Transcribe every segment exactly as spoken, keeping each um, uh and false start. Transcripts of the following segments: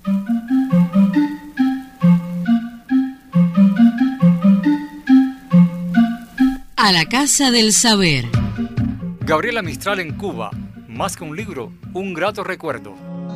A la Casa del Saber. Gabriela Mistral en Cuba, más que un libro, un grato recuerdo.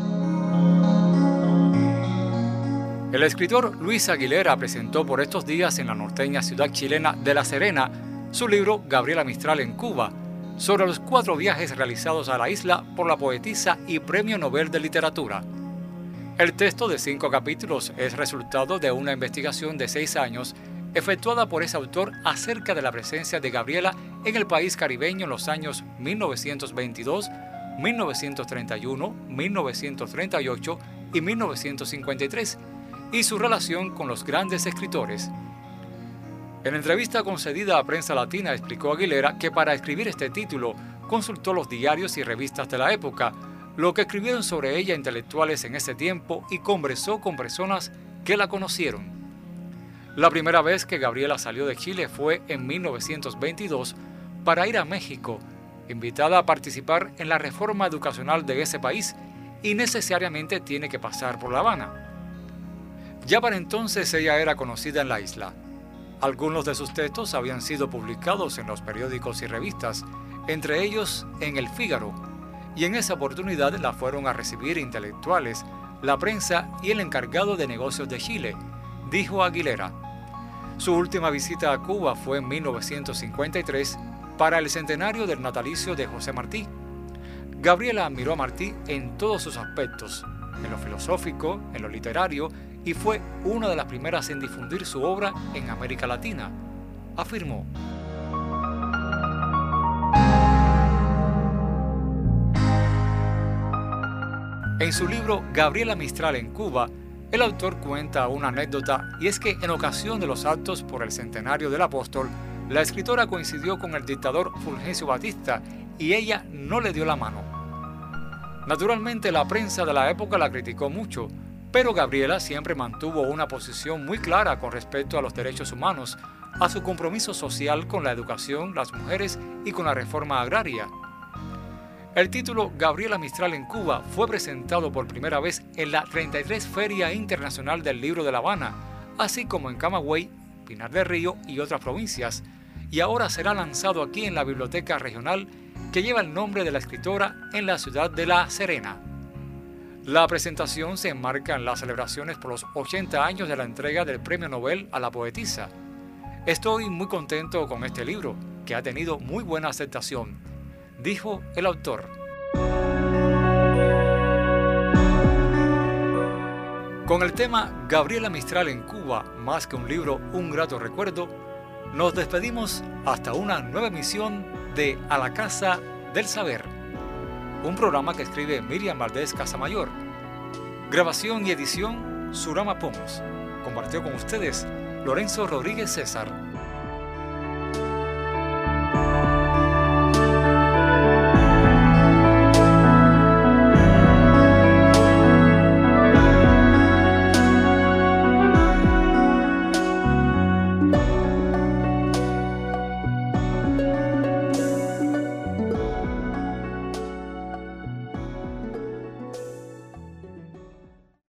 El escritor Luis Aguilera presentó por estos días en la norteña ciudad chilena de La Serena su libro Gabriela Mistral en Cuba, sobre los cuatro viajes realizados a la isla por la poetisa y Premio Nobel de Literatura. El texto de cinco capítulos es resultado de una investigación de seis años efectuada por ese autor acerca de la presencia de Gabriela en el país caribeño en los años mil novecientos veintidós, mil novecientos treinta y uno, mil novecientos treinta y ocho y mil novecientos cincuenta y tres, y su relación con los grandes escritores. En entrevista concedida a Prensa Latina explicó Aguilera que para escribir este título consultó los diarios y revistas de la época, lo que escribieron sobre ella intelectuales en ese tiempo y conversó con personas que la conocieron. La primera vez que Gabriela salió de Chile fue en mil novecientos veintidós para ir a México, invitada a participar en la reforma educacional de ese país y necesariamente tiene que pasar por La Habana. Ya para entonces ella era conocida en la isla. Algunos de sus textos habían sido publicados en los periódicos y revistas, entre ellos en El Fígaro, y en esa oportunidad la fueron a recibir intelectuales, la prensa y el encargado de negocios de Chile, dijo Aguilera. Su última visita a Cuba fue en mil novecientos cincuenta y tres para el centenario del natalicio de José Martí. Gabriela admiró a Martí en todos sus aspectos, en lo filosófico, en lo literario, y fue una de las primeras en difundir su obra en América Latina, afirmó. En su libro Gabriela Mistral en Cuba, el autor cuenta una anécdota, y es que en ocasión de los actos por el centenario del apóstol, la escritora coincidió con el dictador Fulgencio Batista y ella no le dio la mano. Naturalmente la prensa de la época la criticó mucho, pero Gabriela siempre mantuvo una posición muy clara con respecto a los derechos humanos, a su compromiso social con la educación, las mujeres y con la reforma agraria. El título Gabriela Mistral en Cuba fue presentado por primera vez en la treinta y tres Feria Internacional del Libro de La Habana, así como en Camagüey, Pinar del Río y otras provincias, y ahora será lanzado aquí en la Biblioteca Regional que lleva el nombre de la escritora en la ciudad de La Serena. La presentación se enmarca en las celebraciones por los ochenta años de la entrega del Premio Nobel a la poetisa. Estoy muy contento con este libro, que ha tenido muy buena aceptación, dijo el autor. Con el tema Gabriela Mistral en Cuba, más que un libro, un grato recuerdo, nos despedimos hasta una nueva emisión de A la Casa del Saber, un programa que escribe Miriam Valdés Casamayor. Grabación y edición, Surama Pomos. Compartió con ustedes Lorenzo Rodríguez César.